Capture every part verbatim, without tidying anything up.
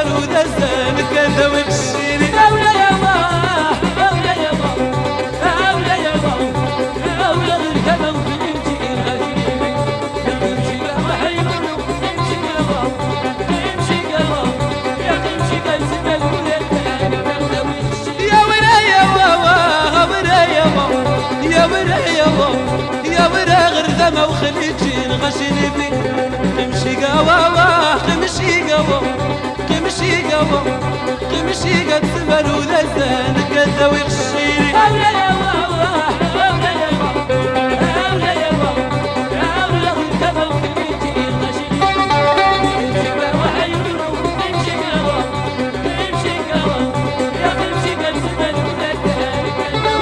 تسمر ودزان كذا ويخشيني أولا يا الله أولا يا الله أولا يا الله أولا غير كذا وخليتي غاشيني يمشي قهوة حيوني يمشي قهوة يمشي قهوة يا يمشي قهوة كذا ويخشيني يا ورا يا واوا ورا يا واوا يا ورا يا واوا يا ورا غير ذما وخليتي غاشيني بيك امشي قهوة امشي قهوة امشي قهوة امشي قد ثمر ولسان كذا ويخشيني أولا يا واوا أولا يا واوا أولا يا واوا أولا غير كذا وخليتي غاشيني امشي قهوة حيوني امشي قهوة امشي قهوة يا امشي قد ثمر ولسان كذا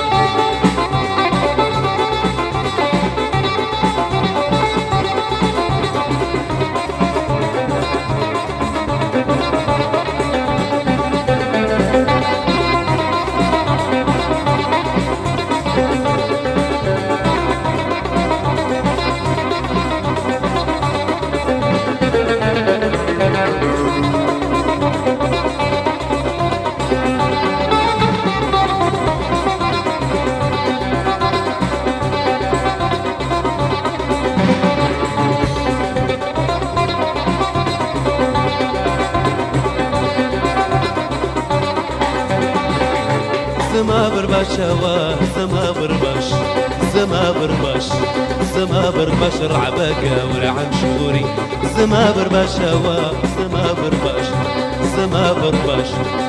زما برباش هوا زما برباش زما برباش زما برباش رعباكا ورعن شهوري زما برباش هوا زما برباش زما برباش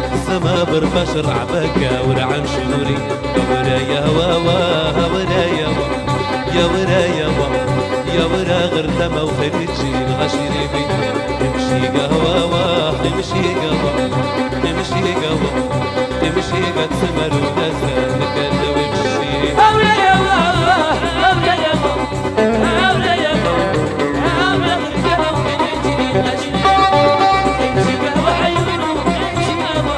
زما برباش رعباكا ورعن شهوري ورا يا هوا ورا يا هوا يا ورا يا هوا يا ورا غير دما وخليتي الغشيري بي امشي قهوة امشي قهوة امشي قهوة امشي قد ثمر ودزان كذا ويمشي أولا يا الله أولا يا الله أولا يا الله أولا غير كذا وخليتي غاشيني امشي قهوة حيوني امشي قهوة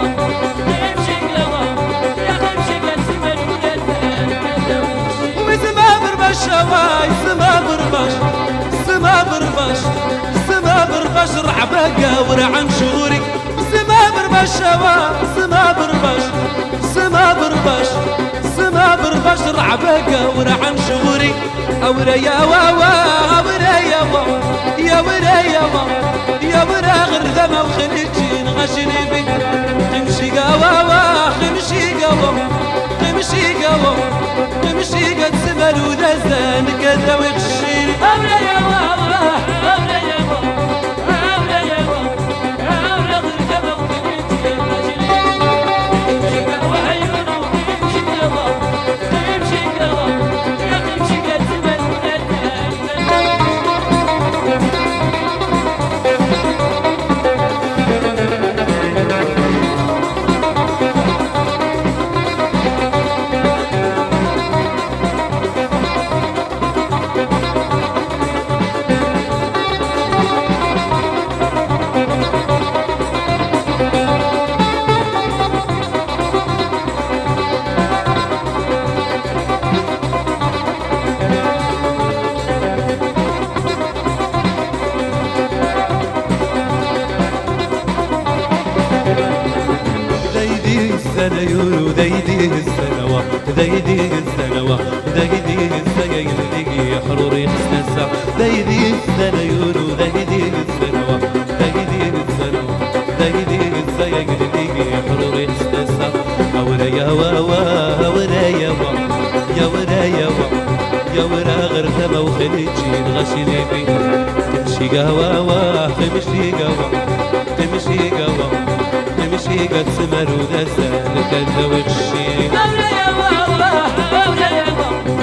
امشي قهوة يا امشي قد ثمر ودزان كذا ويمشي وزما برباش هواي زما برباش زما برباش زما برباش رعباكا ورعن شهوري زما برباش هوا زما برباش زما برباش زما برباش رعباكا ورعن شهوري أورا يا واوا أورا يا واوا يا ورا يا واوا يا ورا غير ذما وخليتي غاشيني بي امشي قهوة امشي قهوة امشي قهوة امشي قد ثمر ودزان كذا ويخشيني أولا يا واوا أولا يا واوا أولا يا واوا أولا غير كذا وخليتي غاشيني امشي قهوة حيوني امشي قهوة امشي قهوة يا امشي قد ثمر ودزان السنيون ذيديه السنوات ذيديه السنوات ذيديه السنين ذيديه حروري خسنسا ذيديه السنيون ذيديه السنوات ذيديه السنوات ذيديه السنين ذيديه حروري خسنسا أورا يا واوا أورا يا واوا يا ورا يا واوا يا ورا غير ثما وخليتي غاشيني بي تمشي قهوة تمشي قهوة تمشي قهوة امشي قد ثمر ودزان كذا ويخشيني أولا يا واوا أولا يا واوا